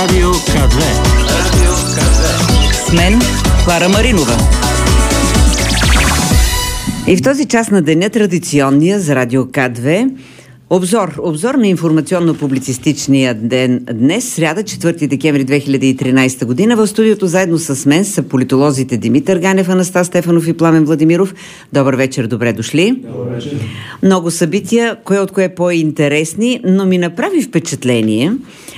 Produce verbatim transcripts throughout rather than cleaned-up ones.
Радио ка две. Радио ка две. С мен Клара Маринова. И в този час на деня традиционния за Радио ка две обзор. Обзор на информационно-публицистичния ден днес, сряда, четвърти декември две хиляди и тринадесета година. В студиото заедно с мен са политолозите Димитър Ганев, Анастас Стефанов и Пламен Владимиров. Добър вечер, добре дошли. Добър вечер. Много събития, кое от кое по-интересни, но ми направи впечатление,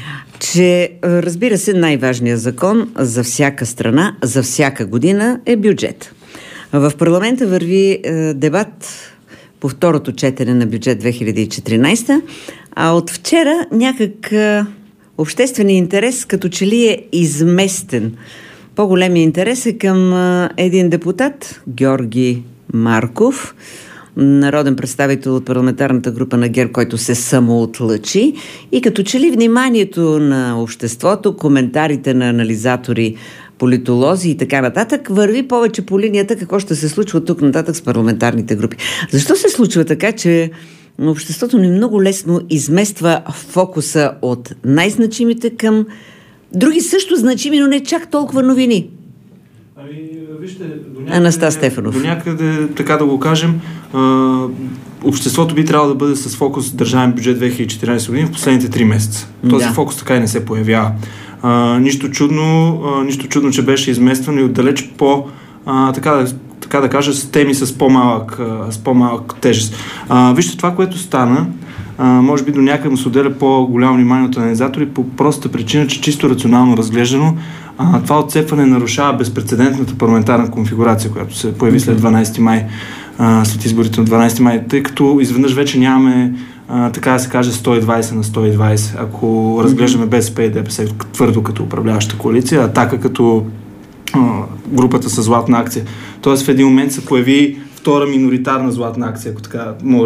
че, разбира се, най-важният закон за всяка страна, за всяка година е бюджет. В парламента върви е, дебат по второто четене на бюджет две хиляди и четиринадесета, а от вчера някак е, общественият интерес като че ли е изместен. По-големият интерес е към е, един депутат, Георги Марков, народен представител от парламентарната група на ГЕРБ, който се самоотлъчи, и като че ли вниманието на обществото, коментарите на анализатори, политолози и така нататък върви повече по линията какво ще се случва тук нататък с парламентарните групи. Защо се случва така, че обществото ни много лесно измества фокуса от най-значимите към други също значими, но не чак толкова новини? Ами, вижте, до някъде, Анастас Стефанов. До някъде, така да го кажем, а, обществото би трябвало да бъде с фокус държавен бюджет две хиляди и четиринадесета година в последните три месеца. Този да. фокус така и не се появява. А, нищо чудно, а, нищо чудно, че беше изместван и отдалеч по, а, така, да, така да кажа, с теми с по-малък, а, с по-малък тежест. А, вижте, това, което стана, а, може би до някъде му се отделя по-голямо внимание от анализатори по простата причина, че чисто рационално разглеждано, а, това отцепване нарушава безпрецедентната парламентарна конфигурация, която се появи след дванадесети май, а, след изборите на дванадесети май, тъй като изведнъж вече нямаме, а, така да се каже, сто и двадесет на сто и двадесет. Ако разглеждаме БСП и ДПС твърдо като управляваща коалиция, Атака като а, групата с златна акция. Тоест в един момент се появи втора миноритарна златна акция, ако така мога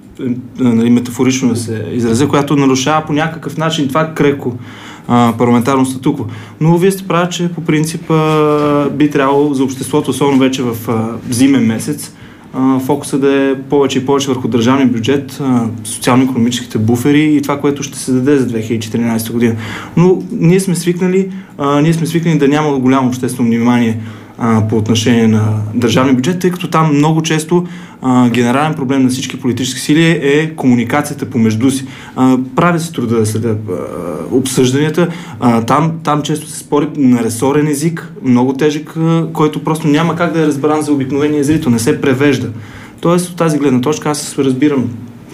нали, метафорично да се изразя, която нарушава по някакъв начин това креко а, парламентарно статукво. Но вие сте прави, че по принцип а, би трябвало за обществото, особено вече в а, зимен месец, а, фокуса да е повече и повече върху държавния бюджет, а, социално-икономическите буфери и това, което ще се даде за две хиляди и четиринадесета година. Но ние сме свикнали, а, ние сме свикнали да няма голямо обществено внимание а, по отношение на държавния бюджет, тъй като там много често а, генерален проблем на всички политически сили е комуникацията помежду си. А, прави се труда да следят обсъжданията. А, там, там често се спори на ресорен език, много тежък, а, който просто няма как да е разбран за обикновения зрител, не се превежда. Тоест, от тази гледна точка аз разбирам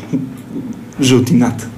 жълтината.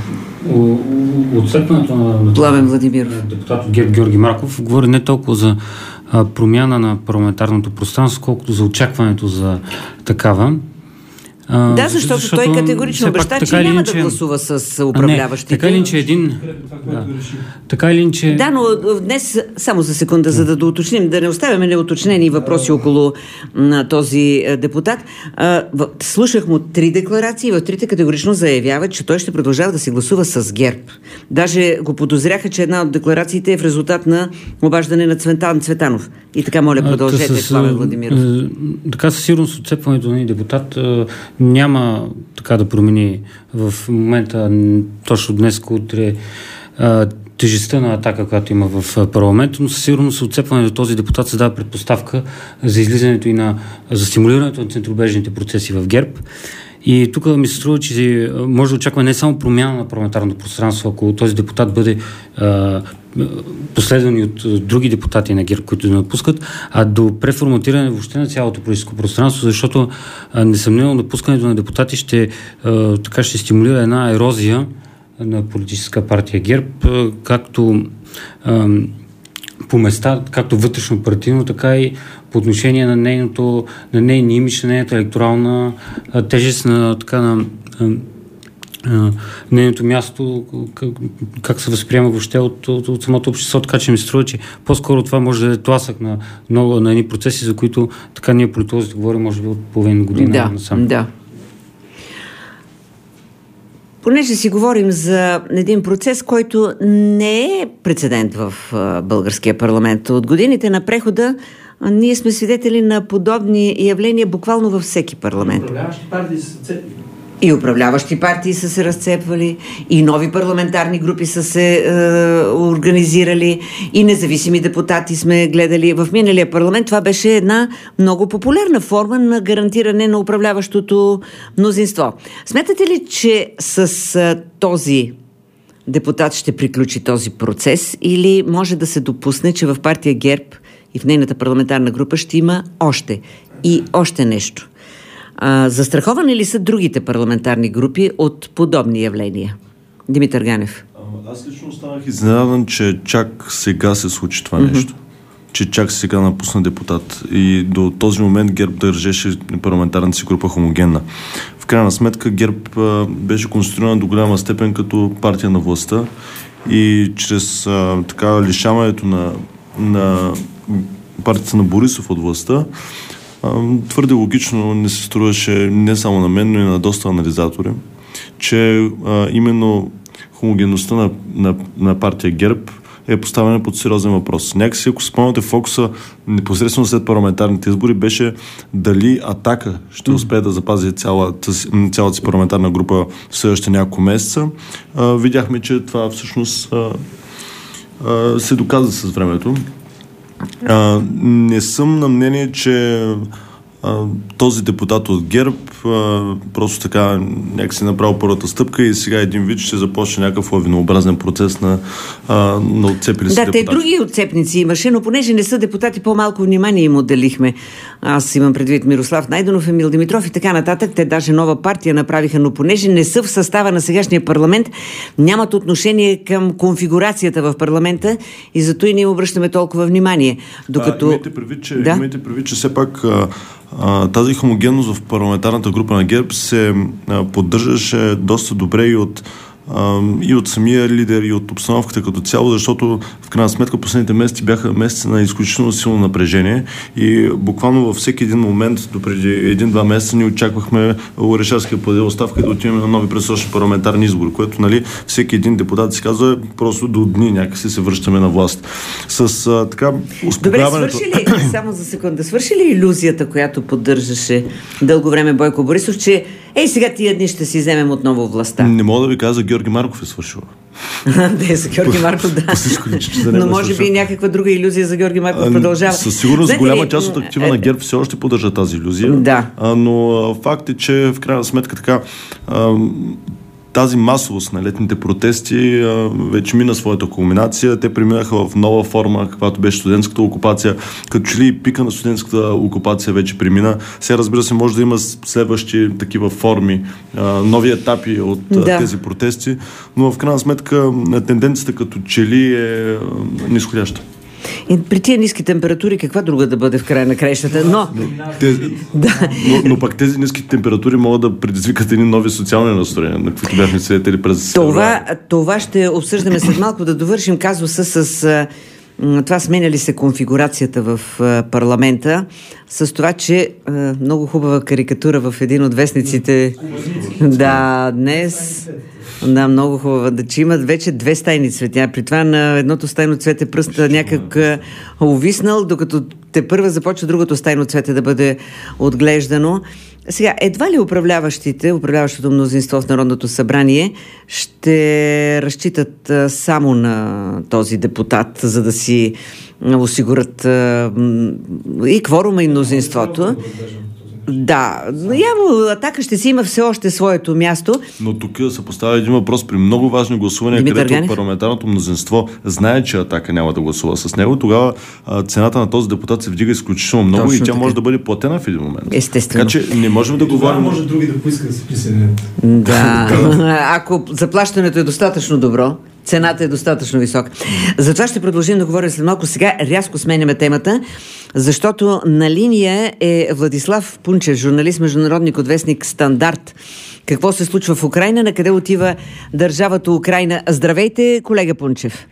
Отцепването на, Пламен Владимиров, на депутат ГЕРБ Георги Марков говори не толкова за а, промяна на парламентарното пространство, колкото за очакването за такава. А, да, защото, защото той категорично обеща, че няма ли, да гласува с управляващите. Не, така или че един... Да, така или че... Да, но днес, само за секунда, за да доуточним, да не оставяме неуточнени въпроси около на този депутат. А, в, слушах му три декларации и в трите категорично заявява, че той ще продължава да се гласува с ГЕРБ. Даже го подозряха, че една от декларациите е в резултат на обаждане на Цветан Цветанов. И така, моля, продължете, Пламен Владимиров. Така със сигурност отцепването на депутат няма така да промени в момента, точно днес, утре, тежестта на Атака, която има в парламента, но със сигурност отцепването на този депутат се дава предпоставка за излизането и на, за стимулирането на центробежните процеси в ГЕРБ. И тук ми се струва, че може да очаква не само промяна на парламентарното пространство, ако този депутат бъде а, последвани от други депутати на ГЕРБ, които да напускат, а до преформатиране въобще на цялото политическо пространство, защото а, несъмнено напускането на депутати ще, а, така ще стимулира една ерозия на политическа партия ГЕРБ, а, както а, по места, както вътрешно партийно, така и по отношение на нейното, на нейния имидж, на нейната електорална а, тежест, на така на а, а, нейното място, как, как се възприема въобще от, от, от самото общество, така че ми се струва, че по-скоро това може да е тласък на много на едни процеси, за които така ние политолозите говорим, може би от половин година. Да, насам. да. Понеже си говорим за един процес, който не е прецедент в а, българския парламент. От годините на прехода а, ние сме свидетели на подобни явления буквално във всеки парламент. Управляващи партии са цепи. И управляващи партии са се разцепвали, и нови парламентарни групи са се е, организирали, и независими депутати сме гледали. В миналия парламент това беше една много популярна форма на гарантиране на управляващото мнозинство. Смятате ли, че с е, този депутат ще приключи този процес, или може да се допусне, че в партия ГЕРБ и в нейната парламентарна група ще има още и още нещо? А, застраховани ли са другите парламентарни групи от подобни явления? Димитър Ганев. Аз лично останах изненадан, че чак сега се случи това mm-hmm. нещо. Че чак сега напусна депутат. И до този момент ГЕРБ държеше парламентарната си група хомогенна. В крайна сметка ГЕРБ а, беше конституирана до голяма степен като партия на властта и чрез а, така лишаването на, на партията на Борисов от властта, твърде логично не се струваше не само на мен, но и на доста анализатори, че а, именно хомогенността на, на, на партия ГЕРБ е поставена под сериозен въпрос. Някакси, ако спомняте, фокуса непосредствено след парламентарните избори беше дали Атака ще успее да запази цялата, цялата си парламентарна група в следващите няколко месеца. А, видяхме, че това всъщност а, а, се доказа с времето. А, не съм на мнение, че а, този депутат от ГЕРБ а, просто така някакси направил първата стъпка и сега един вид ще започне някакъв лавинообразен процес на, а, на отцепили си да, депутати. Да, те други отцепници имаше, но понеже не са депутати, по-малко внимание им отделихме. Аз имам предвид Мирослав Найденов, Емил Димитров и така нататък. Те даже нова партия направиха, но понеже не са в състава на сегашния парламент, нямат отношение към конфигурацията в парламента и зато и ние обръщаме толкова внимание. Докато... А, имайте предвид, че, да? имайте предвид, че все пак а, а, тази хомогенност в парламентарната група на ГЕРБ се а, поддържаше доста добре и от и от самия лидер, и от обстановката като цяло, защото в крайна сметка последните месеци бяха месеци на изключително силно напрежение и буквално във всеки един момент, допреди един-два месеца, ни очаквахме Орешарски да подаде оставка и да отиваме на нови предсрочни парламентарни избори, което, нали, всеки един депутат си казва, просто до дни някакси се връщаме на власт. С а, така успокояването... Добре, свърши ли, само за секунда, свърши ли илюзията, която поддържаше дълго време Бойко Борисов, че ей сега тия дни ще си вземем отново властта? Не мога да ви кажа, Георги Марков е свършил. Да, за Георги Марков, да. Но може би някаква друга илюзия за Георги Марков продължава. Със сигурност Знаете, голяма част от актива е... на ГЕРБ все още поддържа тази илюзия. Да. А, но факт е, че в крайна сметка така а, тази масовост на летните протести а, вече мина своята кулминация. Те преминаха в нова форма, каквато беше студентската окупация. Като че ли пика на студентската окупация вече премина. Сега, разбира се, може да има следващи такива форми, а, нови етапи от да. тези протести, но в крайна сметка тенденцията като че ли е нисходяща. И при тия ниски температури каква друга да бъде в края на краищата? Но... Но, тези, да. но, но пак тези ниски температури могат да предизвикат едни нови социални настроения, на които бяхме свидетели през... Това, това ще обсъждаме след малко, да довършим казуса с... Това сменя ли се конфигурацията в парламента с това, че много хубава карикатура в един от вестниците. Да, днес... Да, много хубава. Да, че имат вече две стайни цветя. При това на едното стайно цвете пръста някак увиснал, докато те първа започва другото стайно цвете да бъде отглеждано. Сега, едва ли управляващите, управляващото мнозинство в Народното събрание ще разчитат само на този депутат, за да си осигурят и кворума, и мнозинството. Да, явно Атака ще си има все още своето място. Но тук се поставя един въпрос при много важни гласувания, Димитър където Ганев? Парламентарното мнозинство знае, че Атака няма да гласува с него. Тогава а, цената на този депутат се вдига изключително много. Точно и тя така. Може да бъде платена в един момент. Естествено. Така че не можем да говорим... Това може други да поискат да се присъединят. Да, ако заплащането е достатъчно добро, цената е достатъчно висока. Затова ще продължим да говорим след малко. Сега рязко сменяме темата, защото на линия е Владислав Пунчев, журналист, международник от вестник Стандарт. Какво се случва в Украйна, на къде отива държавата Украйна? Здравейте, колега Пунчев.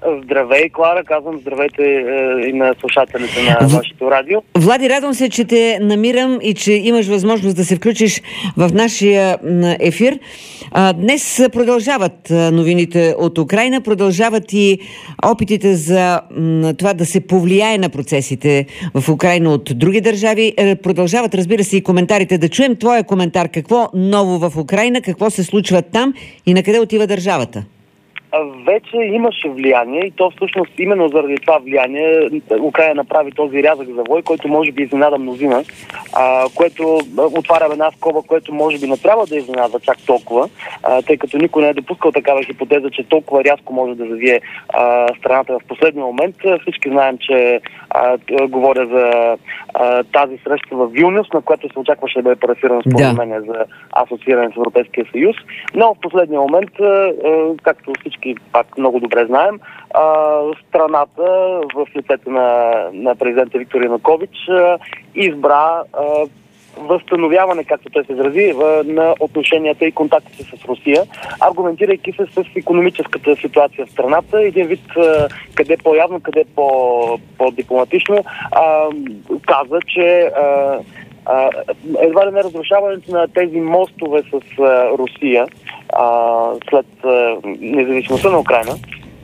Здравей, Клара, казвам здравейте е, и на слушателите на В... вашето радио. Влади, радвам се, че те намирам и че имаш възможност да се включиш в нашия ефир. А, днес продължават новините от Украйна, продължават и опитите за м, това да се повлияе на процесите в Украйна от други държави. Продължават, разбира се, и коментарите. Да чуем твоя коментар. Какво ново в Украйна, какво се случва там и на къде отива държавата? Вече имаше влияние и то всъщност именно заради това влияние Украйна направи този рязък завой, който може би изненада мнозина, а, което отваря една скоба, което може би не трябва да изненада чак толкова, а, тъй като никой не е допускал такава хипотеза, че толкова рязко може да завие а, страната в последния момент. Всички знаем, че а, говоря за а, тази среща в Вилнюс, на която се очакваше да бъде парафирано споразумение да. за асоцииране с Европейския съюз, но в последния момент, а, както всички пак много добре знаем, а, страната в лицето на, на президента Виктор Янукович а, избра а, възстановяване, както той се изрази, на отношенията и контактите с Русия, аргументирайки се с икономическата ситуация в страната, един вид а, къде по-явно, къде по- по-дипломатично, а, каза, че а, а, едва ли не разрушаването на тези мостове с а, Русия а, след а, независимостта на Украйна,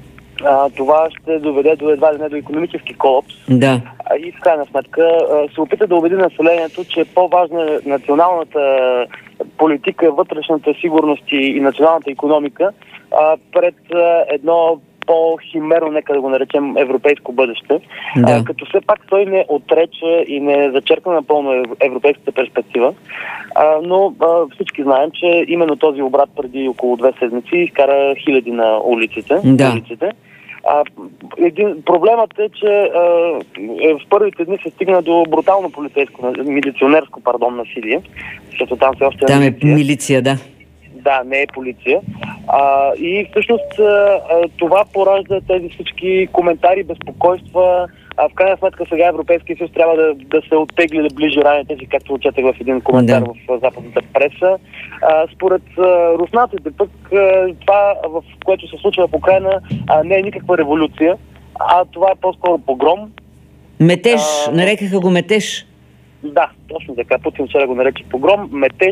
а, това ще доведе до едва ли не до икономически колапс. Да. И в крайна сметка се опита да убеди населението, че по-важна е националната политика, вътрешната сигурност и националната икономика а, пред а, едно по-химерно, нека да го наречем, европейско бъдеще. Да. А, като все пак той не отрече и не зачеркна напълно европейската перспектива, а, но а, всички знаем, че именно този обрат преди около две седмици изкара хиляди на улиците. Да. улиците. А, един, проблемът е, че а, в първите дни се стигна до брутално полицейско, милиционерско, пардон, насилие, защото там все още там е милиция. Там е милиция, да. Да, не е полиция. А, и всъщност а, това поражда тези всички коментари, безпокойства. А в крайна сметка сега Европейския съюз трябва да, да се оттегли да ближи раните си, както отчетах в един коментар да. в западната преса. А, според а, руснаците пък а, това, в което се случва в Украйна, а, не е никаква революция, а това е по-скоро погром. Метеж, а, нарекаха го метеж. Да, точно така. Путин вчера го нарече погром, метеж.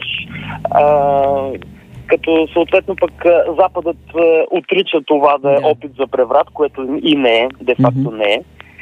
А, като съответно пък Западът е, отрича това да е да. опит за преврат, което и не е, де факто mm-hmm. не е.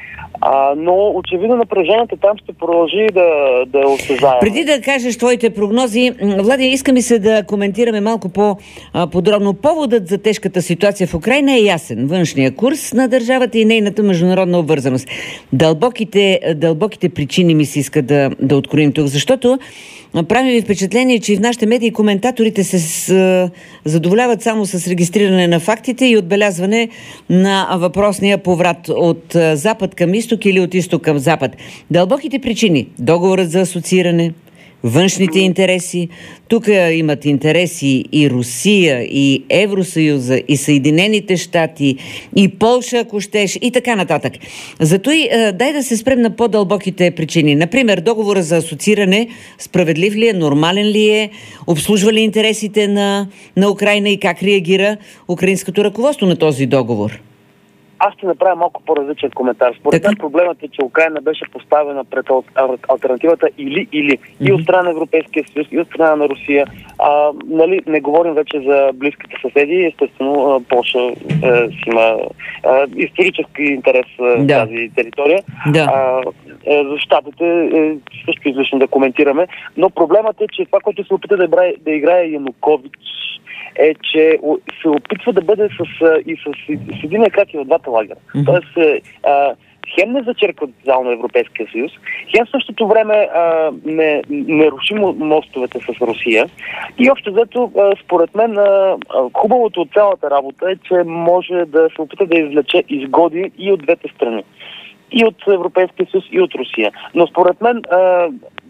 А, но очевидно напрежението там ще продължи да, да е осезаемо. Преди да кажеш твоите прогнози, Влади, искаме се да коментираме малко по-подробно. Поводът за тежката ситуация в Украйна е ясен. Външния курс на държавата и нейната международна обвързаност. Дълбоките, дълбоките причини ми се иска да, да откроим тук, защото прави ви впечатление, че в нашите медии коментаторите се с, задоволяват само с регистриране на фактите и отбелязване на въпросния поврат от запад към изток или от изток към запад. Дълбоките причини. Договорът за асоцииране, външните интереси. Тук имат интереси и Русия, и Евросъюза, и Съединените щати, и Полша, ако щеш, и така нататък. Зато и дай да се спрем на по-дълбоките причини. Например, договора за асоцииране справедлив ли е, нормален ли е, обслужва ли интересите на, на Украйна и как реагира украинското ръководство на този договор? Аз ще направя малко по-различен коментар. Според мен проблемът е, че Украйна беше поставена пред алтернативата или-или. Mm-hmm. И от страна на Европейския съюз, и от страна на Русия. А, нали, не говорим вече за близките съседи. Естествено, Полша е, си има е, исторически интерес в да. тази територия. Да. А, е, за щатите е също излишно да коментираме. Но проблемът е, че това, което се опита да играе, да играе Янукович, е, че се опитва да бъде с, и с, и с един крак и в двата лагера. Mm-hmm. Тоест, а, хем не зачерква тотално Европейския съюз, хем в същото време а, не, не руши мостовете с Русия. И общо взето, според мен, а, хубавото от цялата работа е, че може да се опита да извлече изгоди и от двете страни. И от Европейския съюз, и от Русия. Но според мен, а,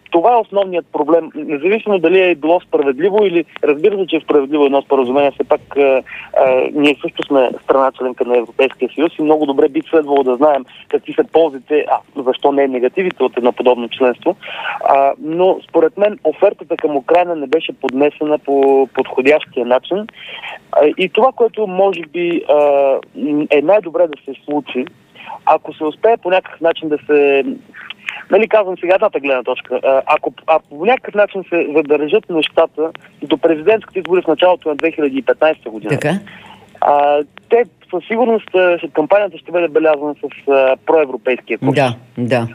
това е основният проблем. Независимо дали е било справедливо или разбира се, че е справедливо едно споразумение, все пак а, а, ние също сме страна членка на Европейския съюз и много добре би следвало да знаем какви са ползите, а защо не негативите от едно подобно членство. А, но според мен офертата към Украйна не беше поднесена по подходящия начин. А, и това, което може би а, е най-добре да се случи, ако се успее по някакъв начин да се... Нали, казвам сега едната гледна точка. Ако, ако по някакъв начин се задържат нещата до президентските избори в началото на две хиляди и петнадесета година, така? А, те със сигурност кампанията ще бъде белязана с а, проевропейския курс. Да, да.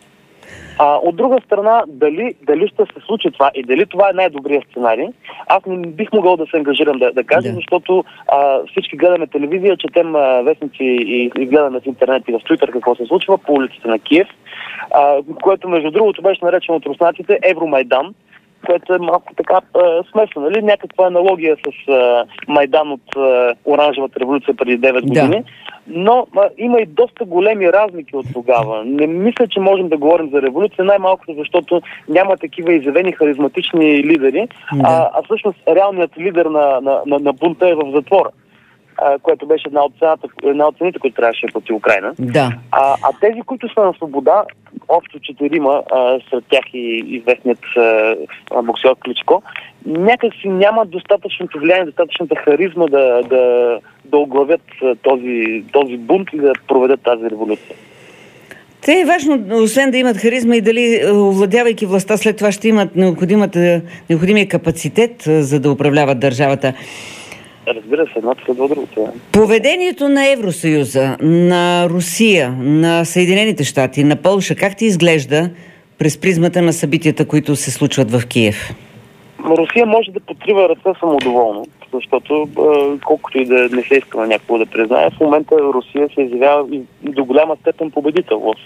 А, от друга страна, дали, дали ще се случи това и дали това е най-добрият сценарий, аз не бих могъл да се ангажирам да, да кажа, да. защото а, всички гледаме телевизия, четем а, вестници и, и гледаме в интернет и в Твитър какво се случва по улиците на Киев, а, което между другото беше наречено от руснаците Евромайдан, което е малко така а, смесено, нали? Някаква аналогия с а, Майдан от а, Оранжевата революция преди девет години. Да. Но а, има и доста големи разлики от тогава. Не мисля, че можем да говорим за революция, най-малкото защото няма такива изявени харизматични лидери, да. а, а всъщност реалният лидер на, на, на, на бунта е в затвора, а, което беше една от, цената, една от цените, които трябваше да плати Украйна. Да. А, а тези, които са на свобода, общо четирима, а, сред тях и известният а, боксер Кличко, някак си нямат достатъчното влияние, достатъчната харизма да, да, да оглавят този, този бунт и да проведат тази революция. Те е важно, освен да имат харизма и дали, овладявайки властта, след това ще имат необходимия капацитет, за да управляват държавата. Разбира се, едното следва другото. Поведението на Евросъюза, на Русия, на Съединените щати, на Полша, как ти изглежда през призмата на събитията, които се случват в Киев? Русия може да потрива ръце самодоволно, защото колкото и да не се иска на някого да признае, в момента Русия се изявява и до голяма степен победител в,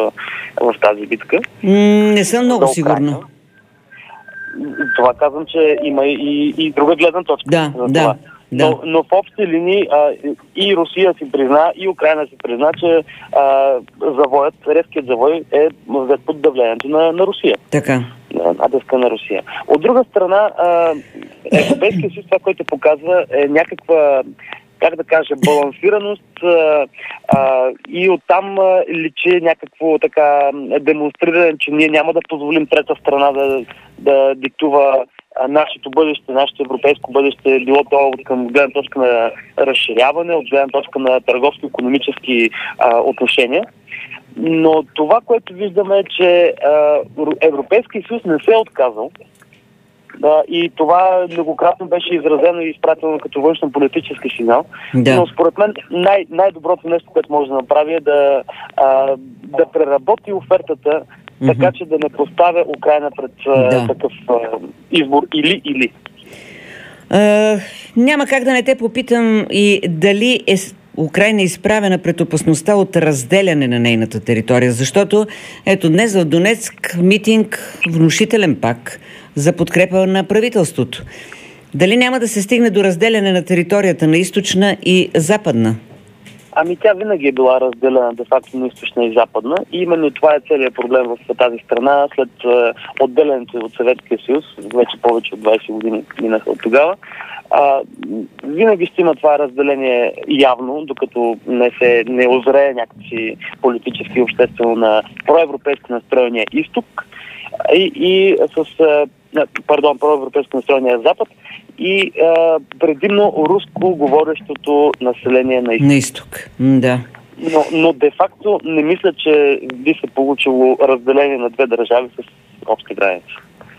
в тази битка. Не съм много сигурна. Това казвам, че има и, и друга гледна точка. Да, за да. Това. Да. Но, но в общи линии а, и Русия си призна, и Украйна си призна, че а, завоят, резкият завой е взет под давлението на, на Русия. Така. Натиска на Русия. От друга страна, а, Европейския съюз, това, което показва, е някаква, как да кажа, балансираност а, а, и оттам а, личи някакво така демонстриране, че ние няма да позволим трета страна да, да диктува нашето бъдеще, нашето европейско бъдеще, било то от към гледна точка на разширяване, от гледна точка на търговско-икономически а, отношения. Но това, което виждаме е, че а, Европейския съюз не се е отказал. Да, и това многократно беше изразено и изпратено като външно-политически сигнал. Да. Но според мен най- най-доброто нещо, което може да направи е да, а, да преработи офертата, mm-hmm. така че да не поставя Украйна пред а, да. такъв а, избор или-или. А, няма как да не те попитам и дали е Украйна е изправена пред опасността от разделяне на нейната територия, защото ето днес в Донецк митинг внушителен пак за подкрепа на правителството. Дали няма да се стигне до разделяне на територията на източна и западна? Ами тя винаги е била разделена де-факто на източна и западна и именно това е целият проблем в тази страна след е, отделянето от Съветския съюз, вече повече от двайсет години минаха от тогава. А, винаги ще има това разделение явно, докато не се не озрее някакси политически и обществено на проевропейски настроения изток и, и с пардон, проевропейски настроения запад и а, предимно руско говорещото население на изток. На изток, да. Но, но де-факто не мисля, че би се получило разделение на две държави с общи граници.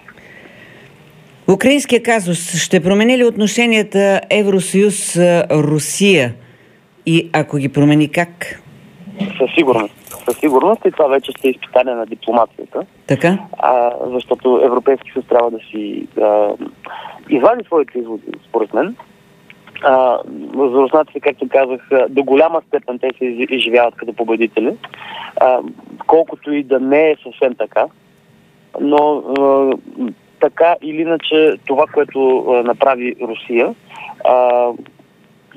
Украинския казус ще промени ли отношенията Евросъюз-Русия и ако ги промени, как? Със сигурност. Със сигурност и това вече ще е изпитание на дипломацията. Така? А, защото Европейски съюз трябва да си а, извади своите изводи, според мен. А, за руснаците, както казах, до голяма степен те се изживяват като победители. А, колкото и да не е съвсем така. Но а, така или иначе това, което а, направи Русия, а,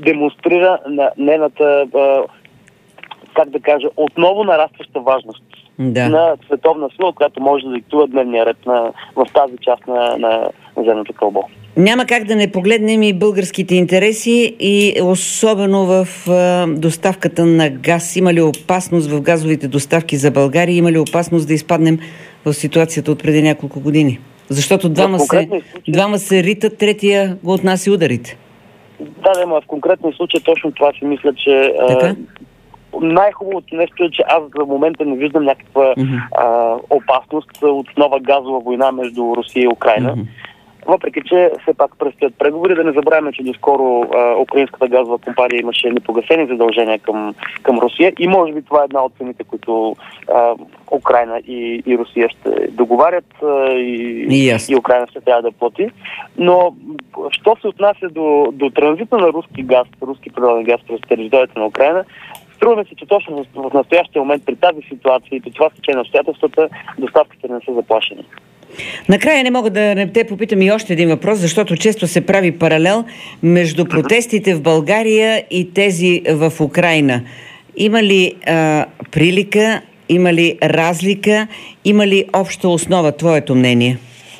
демонстрира на нейната, а, как да кажа, отново нарастваща важност да. на световна сила, която може да диктува дневния ред на, в тази част на, на, на земното кълбо. Няма как да не погледнем и българските интереси и особено в а, доставката на газ. Има ли опасност в газовите доставки за България? Има ли опасност да изпаднем в ситуацията от преди няколко години? Защото двама, се, случаи... двама се ритат, третия го отнася ударите. Да, да, в конкретния случай точно това си мисля, че а, най-хубавото нещо е, че аз за момента не виждам някаква uh-huh. а, опасност от нова газова война между Русия и Украйна. Uh-huh. Въпреки, че все пак предстоят преговори, да не забравяме, че доскоро а, украинската газова компания имаше непогасени задължения към, към Русия и може би това е една от цените, които а, Украйна и, и Русия ще договарят а, и, и, и Украйна ще трябва да плати. Но що се отнася до, до транзита на руски газ, руски природен газ през територията на Украйна, струва ми се, че точно в настоящия момент при тази ситуация и при това стечение на обстоятелствата доставките не са заплашени. Накрая не мога да не те попитам и още един въпрос, защото често се прави паралел между протестите в България и тези в Украйна. Има ли а, прилика, има ли разлика, има ли обща основа, твоето мнение?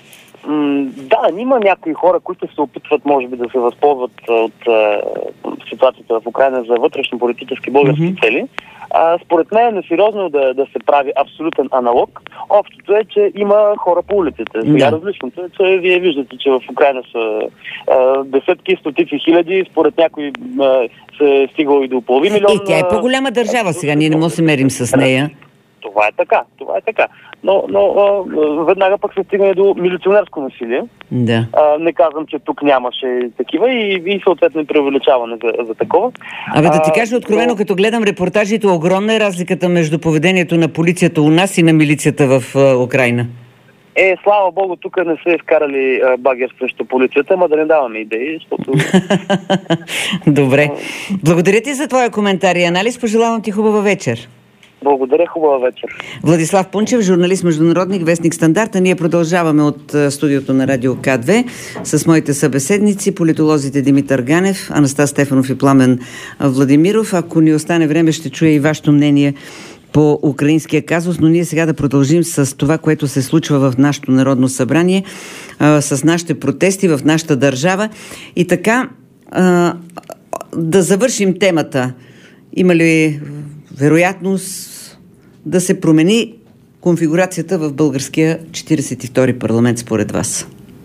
М, да, има някои хора, които се опитват, може би, да се възползват от а, ситуацията в Украйна за вътрешно-политически български mm-hmm. цели. А, според мен е несериозно да, да се прави абсолютен аналог. Общото е, че има хора по улиците. Сега yeah. различното е, че вие виждате, че в Украйна са а, десетки, стотици хиляди, според някои а, се е стигало и до половин милион. И тя е по-голяма държава сега, ние не можем да се мерим с нея. Това е така, това е така. Но, но а, веднага пък се стигне до милиционерско насилие. Да. А, не казвам, че тук нямаше такива и, и съответно преувеличаване за, за такова. Абе да ти кажа откровено, но... като гледам репортажите, огромна е разликата между поведението на полицията у нас и на милицията в а, Украйна. Е, слава Богу, тук не са изкарали а, багер срещу полицията, ама да не даваме идеи, защото... Добре. Благодаря ти за твоя коментар и анализ. Пожелавам ти хубава вечер. Благодаря, хубава вечер. Владислав Пунчев, журналист, международник, вестник Стандарта. Ние продължаваме от студиото на Радио К две с моите събеседници, политолозите Димитър Ганев, Анастас Стефанов и Пламен Владимиров. Ако ни остане време, ще чуя и вашето мнение по украинския казус, но ние сега да продължим с това, което се случва в нашето Народно събрание, с нашите протести в нашата държава. И така, да завършим темата. Има ли вероятност да се промени конфигурацията в българския четиридесет и втори парламент според вас?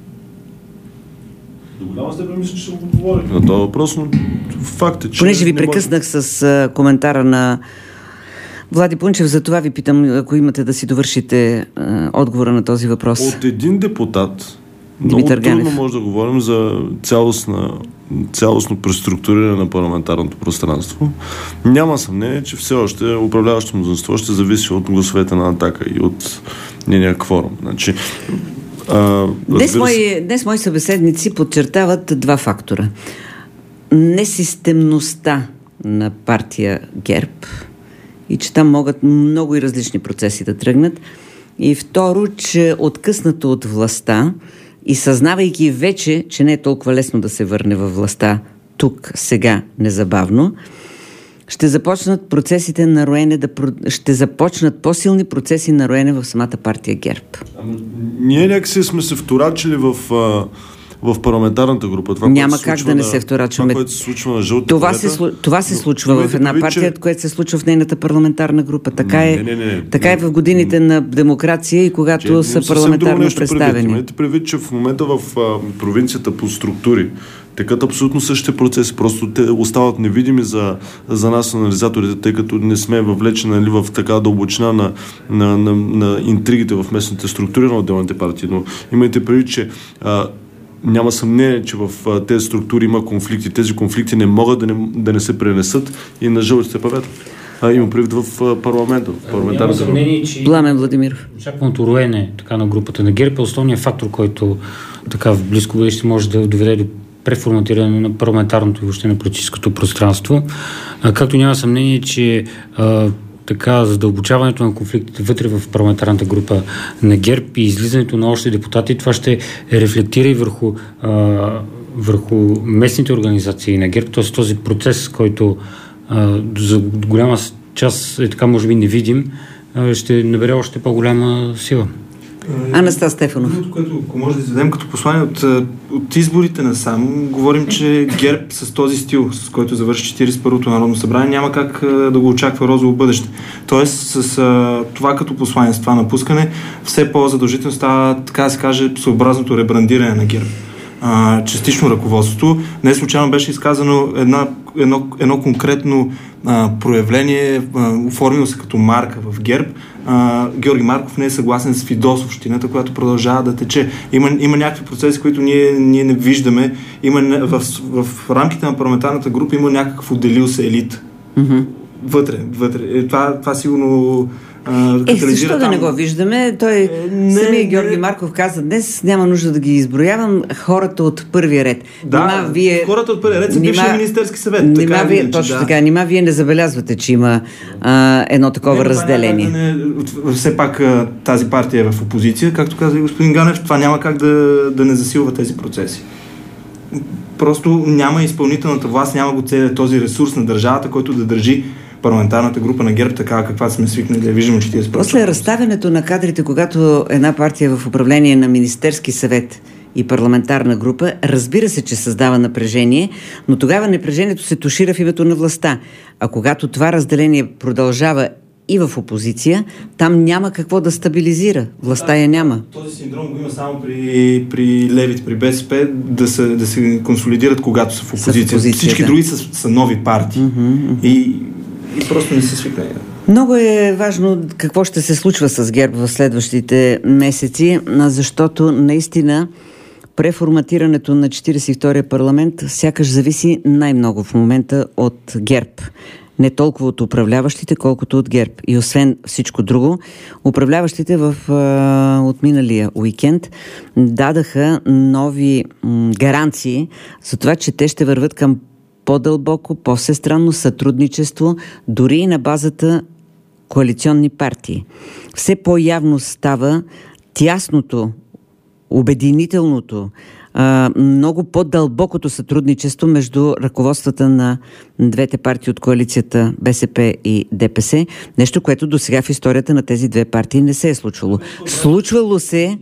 До голяма степен мисля, че ще отговорим на този въпрос, но факт е, че... Понеже ви прекъснах може... с а, коментара на Влади Пунчев, за това ви питам, ако имате да си довършите а, отговора на този въпрос. От един депутат Димитър много Ганев. трудно може да говорим за цялостна, цялостно преструктуриране на парламентарното пространство. Няма съмнение, че все още управляващото мнозинство ще зависи от гласовете на Атака и от нейния кворум. Значи, а, днес, мои, днес мои събеседници подчертават два фактора. Несистемността на партия ГЕРБ и че там могат много и различни процеси да тръгнат. И второ, че откъснато от властта и съзнавайки вече, че не е толкова лесно да се върне във властта тук, сега, незабавно, ще започнат процесите на роене, да, ще започнат по-силни процеси на роене в самата партия ГЕРБ. Ами, ние някакси сме се вторачили в, в парламентарната група. Това, няма как да не се вторачваме. Това, което се случва на жълтите това, се, това се случва в една партия, че... което се случва в нейната парламентарна група. Така е, не, не, не, така не, е в годините не, на демокрация и когато че, са парламентарно представени. Имайте предвид, че в момента в а, провинцията по структури текат абсолютно същите процеси, просто те остават невидими за, за нас, анализаторите, тъй като не сме въвлечени нали, в така дълбочина на, на, на, на интригите в местните структури на отделните партии. Но имайте предвид, че а, няма съмнение, че в а, тези структури има конфликти. Тези конфликти не могат да не, да не се пренесат и на жълтите павета. А, имам предвид в а, парламента. В няма съмнение, че Пламен Владимиров. Очакваното роене така, на групата на ГЕРБ е основният фактор, който така в близко бъдеще може да доведе до преформатиране на парламентарното и въобще на политическото пространство. А, както няма съмнение, че а, така задълбочаването на конфликтите вътре в парламентарната група на ГЕРБ и излизането на още депутати, това ще рефлектира и върху, а, върху местните организации на ГЕРБ, т.е. този процес, който а, за голяма част е така може би невидим, ще набере още по-голяма сила. Анастас Стефанов. Другото, което ако може да изведем като послание от, от изборите насам, говорим, че ГЕРБ с този стил, с който завърши четиридесет и първото Народно събрание, няма как да го очаква розово бъдеще. Тоест, с а, това като послание, с това напускане, все по-задължително става, така да се каже, съобразното ребрандиране на ГЕРБ. А, частично ръководството. Не случайно беше изказано една, едно, едно конкретно а, проявление, а, оформило се като марка в ГЕРБ. А, Георги Марков не е съгласен с фидосовщината, която продължава да тече. Има, има някакви процеси, които ние, ние не виждаме. Има, в, в, в рамките на парламентарната група има някакъв отделил се елит. Mm-hmm. Вътре, вътре. Това, това сигурно Е, защо там... да не го виждаме? Той, не, самия Георги не... Марков каза днес, няма нужда да ги изброявам, хората от първия ред. Да, нима вие... хората от първия ред са бившия Министерски съвет. Нима така, вие, не, точно да. така, нима вие не забелязвате, че има а, едно такова не, разделение. Не, все пак тази партия е в опозиция, както каза и господин Ганев, това няма как да, да не засилва тези процеси. Просто няма изпълнителната власт, няма го целият този ресурс на държавата, който да държи парламентарната група на ГЕРБ, така каква сме свикнали да я виждаме четиридесет процента. После разставянето на кадрите, когато една партия е в управление на Министерски съвет и парламентарна група, разбира се, че създава напрежение, но тогава напрежението се тушира в името на властта. А когато това разделение продължава и в опозиция, там няма какво да стабилизира. Властта я няма. Този синдром го има само при, при левите, при БСП, да се, да се консолидират, когато са в опозиция. Са в опозиция Всички да. други са, са нови партии. Mm-hmm, mm-hmm. И, и просто не се свикнали. Много е важно какво ще се случва с ГЕРБ в следващите месеци, защото наистина преформатирането на четиридесет и втория парламент сякаш зависи най-много в момента от ГЕРБ. Не толкова от управляващите, колкото от ГЕРБ. И освен всичко друго, управляващите в а, от миналия уикенд дадаха нови м, гаранции за това, че те ще върват към по-дълбоко, по-всестранно сътрудничество, дори и на базата коалиционни партии. Все по-явно става тясното, обединителното, много по-дълбокото сътрудничество между ръководствата на двете партии от коалицията БСП и ДПС. Нещо, което до сега в историята на тези две партии не се е случвало. Случвало се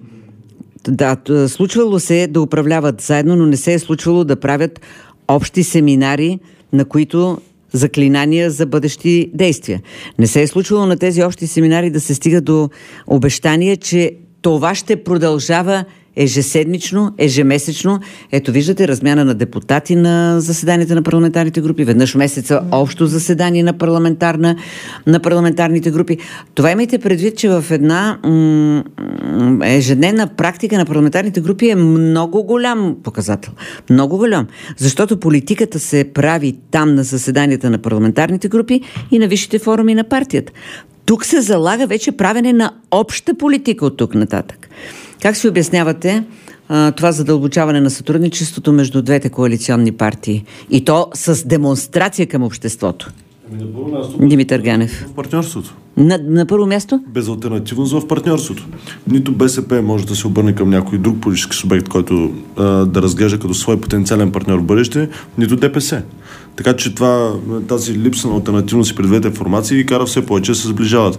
да, случвало се да управляват заедно, но не се е случвало да правят общи семинари, на които заклинания за бъдещи действия. Не се е случвало на тези общи семинари да се стига до обещание, че това ще продължава ежеседмично, ежемесечно. Ето виждате размяна на депутати на заседанията на парламентарните групи. Веднъж месеца общо заседание на, парламентарна, на парламентарните групи. Това имайте предвид, че в една м- ежедневна практика на парламентарните групи е много голям показател. Много голям. Защото политиката се прави там на заседанията на парламентарните групи и на висшите форуми на партията. Тук се залага вече правене на обща политика от тук нататък. Как си обяснявате а, това задълбочаване на сътрудничеството между двете коалиционни партии? И то с демонстрация към обществото. Ами на първо място... Димитър Ганев. В партньорството. На, на първо място? Безалтернативност в партньорството. Нито БСП може да се обърне към някой друг политически субект, който а, да разглежда като свой потенциален партньор в бъдеще, нито ДПС. Така че това, тази липса на алтернативност при двете формации кара все повече да се сближават.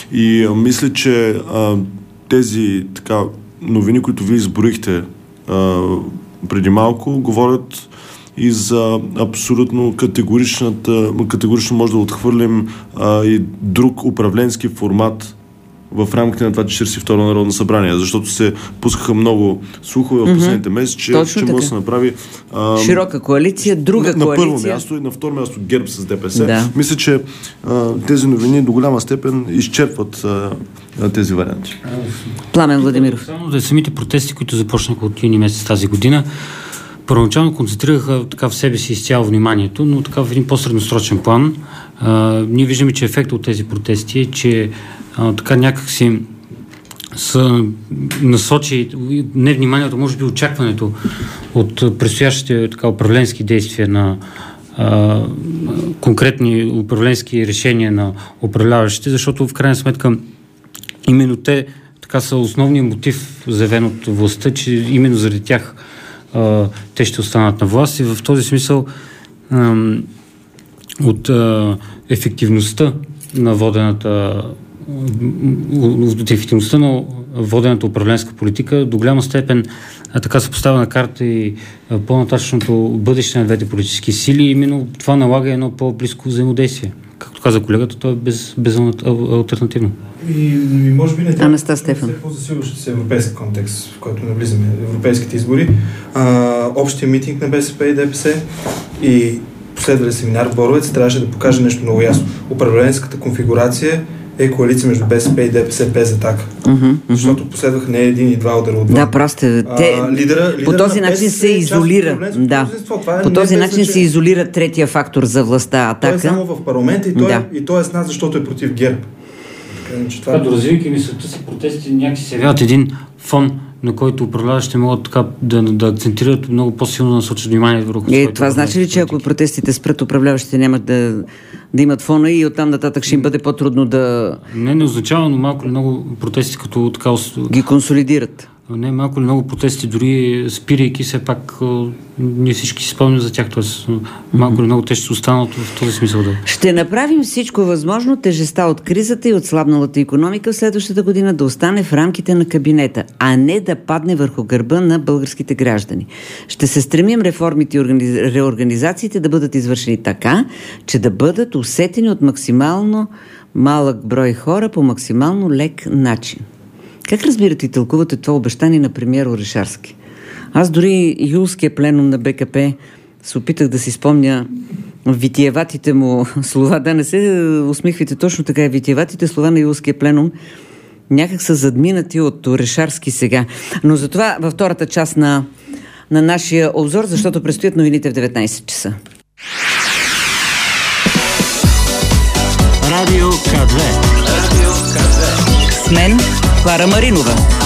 И а, мисля, че а, тези така новини, които вие изброихте а, преди малко, говорят и за абсолютно категоричната, категорично може да отхвърлим а, и друг управленски формат в рамките на това четиридесет и второ Народно събрание, защото се пускаха много слухове в последните mm-hmm. месеци, че, че може да се направи а, широка коалиция, друга на, коалиция. На първо място и на второ място ГЕРБ с ДПС. Да. Мисля, че а, тези новини до голяма степен изчерпват а, тези варианти. Пламен Владимиров. Само да самите протести, които започнаха от юни месец тази година, първоначално концентрираха така в себе си изцяло вниманието, но така в един по-средносрочен план а, ние виждаме, че ефектът от тези протести е, че а, така някакси са насочи не вниманието, може би очакването от предстоящите така управленски действия на а, конкретни управленски решения на управляващите, защото в крайна сметка именно те така са основният мотив, заявен от властта, че именно заради тях а, те ще останат на власт и в този смисъл а, от а, ефективността на водената от ефективността на водената управленска политика до голяма степен а, така се поставя на карта и а, по-нататъчното бъдеще на двете политически сили. Именно това налага едно по-близко взаимодействие. Както каза колегата, то е без, без алтернативно. И, и може би не трябва Анастас Стефан. да се по-засилващи се европейски контекст, в който навлизаме европейските избори. А, общия митинг на БСП и ДПС и последвали семинар в Боровец трябваше да покаже нещо много ясно. Управленската конфигурация е коалиция между БСП и ДПС без атака. Mm-hmm, Защото последваха не един и два удара отвън. Да, просто те, а, лидера, лидера по този начин се изолира. Да. Е по този начин се изолира третия фактор за властта, атака. Той е само в парламента и той, да. и той е с нас, защото е против ГЕРБ. Така, това... Доразвивайки мисълта си, протестите някакси се явяват един фон, на който управляващите могат така да, да акцентират много по-силно да насочат внимание върху е, това значи ли, че ако протестите спрат, управляващите нямат да, да имат фона и оттам нататък ще им бъде по-трудно да... Не, не означава, но малко ли много протести като така... ги консолидират. Не, малко ли много протести, дори спирайки, все пак ние всички си спомним за тях, т.е. малко ли много те ще останат в този смисъл. Да. Ще направим всичко възможно тежестта от кризата и от слабналата икономика в следващата година да остане в рамките на кабинета, а не да падне върху гърба на българските граждани. Ще се стремим реформите и организ... реорганизациите да бъдат извършени така, че да бъдат усетени от максимално малък брой хора по максимално лек начин. Как разбирате и тълкувате това обещание на премиер Орешарски? Аз дори юлския пленум на БКП се опитах да си спомня витиеватите му слова. Да, не се усмихвайте, точно така. Витиеватите слова на юлския пленум някак са задминати от Орешарски сега. Но затова във втората част на, на нашия обзор, защото предстоят новините в деветнайсет часа. Радио К две. Радио К две. С мен Клара Маринова.